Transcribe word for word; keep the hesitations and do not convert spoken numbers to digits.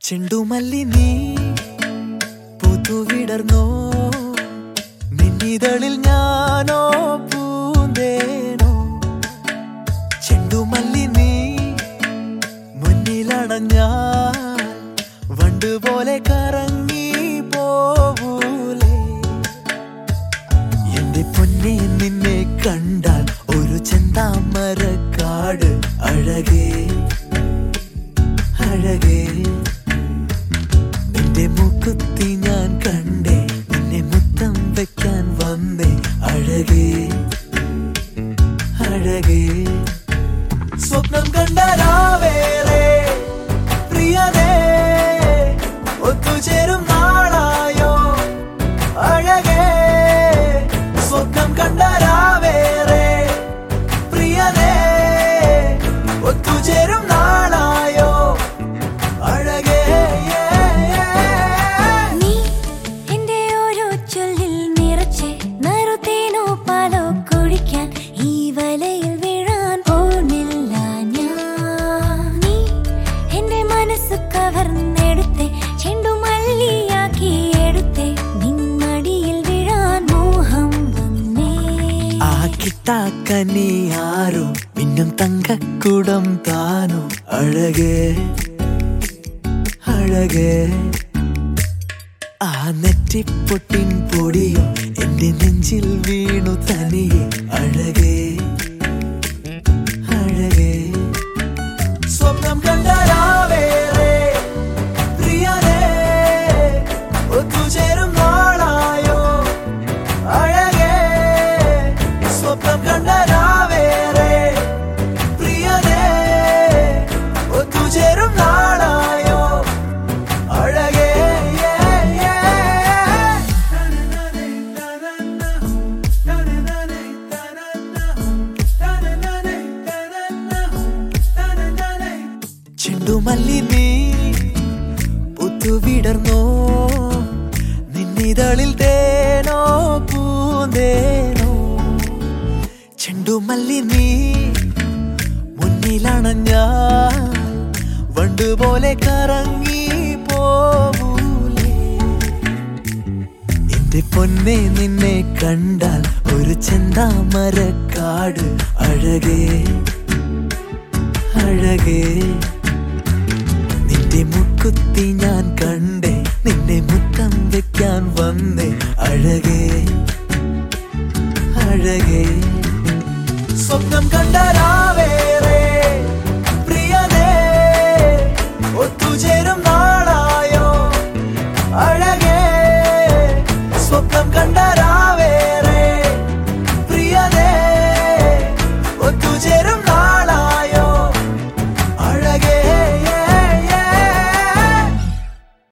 ചെണ്ടുമല്ലി നീ പുതുവിടർന്നോ നിന്നിതളിൽ ഞാനോ പൂന്തേനോ ചെണ്ടുമല്ലി നീ മുന്നിലണഞ്ഞാൽ വണ്ടുപോലെ കറങ്ങി പോവൂലേ എന്റെ പൊന്നെ നിന്നെ കണ്ടാൽ ഒരു ചെന്താമരക്കാട് അഴകേ അഴകേ നിന്റെ മൂക്കുത്തി ഞാൻ കണ്ടേ നിന്നെ മുത്തം വെക്കാൻ വന്നേ അഴകേ അഴകേ സ്വപ്നം കണ്ട രാവേറെ പ്രിയനേ ഒത്തുചേരും നാളായോ അഴകേ സ്വപ്നം കണ്ട രാവേറെ പ്രിയനേ ഒത്തുചേരും നാളായോ അഴകേ നീ എന്റെ ഓരോ ചൊല്ലിൽ നിറച്ച് നറുതേനോ പാലോ കുടിക്കാൻ ഈ വലയിൽ വീഴാൻ പോകുന്നില്ല ഞാൻ നീ എന്റെ മനസ്സ് കവർന്നെടുത്തേ ചെണ്ടുമല്ലിയാക്കി എടുത്തേ നിന്നടിയിൽ വീഴാൻ മോഹം വന്നേ ആ കിട്ടാക്കനി ആരോ മിന്നും തങ്കക്കുടം താനോ അഴകേ അഴകേ ആ നെറ്റിപ്പൊട്ടിൻ പൊടിയോ എന്റെ നെഞ്ചിൽ വീണു തനിയെ അഴകേ അഴകേ സ്വപ്നം കണ്ട രാവേറെ പ്രിയനേ ഒത്തുചേരും നാളായോ അഴകേ സ്വപ്നം കണ്ട രാവേറെ പ്രിയനേ ഒത്തുചേരും നാളായോ അഴകേ ചെണ്ടുമല്ലി നീ പുത്തുവിടർന്നോ നിന്നിതളിൽ തേനോ പൂന്തേനോ ചെണ്ടുമല്ലി നീ മുന്നിലണഞ്ഞാൽ വണ്ടുപോലെ കറങ്ങി പോവൂലേ എന്റെ പൊന്നെ നിന്നെ കണ്ടാൽ ഒരു ചെന്താമരക്കാട് അഴകേ അഴകേ നിന്റെ മുക്കുത്തി ഞാൻ കണ്ടേ നിന്നെ മുത്തം വെക്കാൻ വന്നേ അഴകേ അഴകേ സ്വപ്നം കണ്ട രാവേ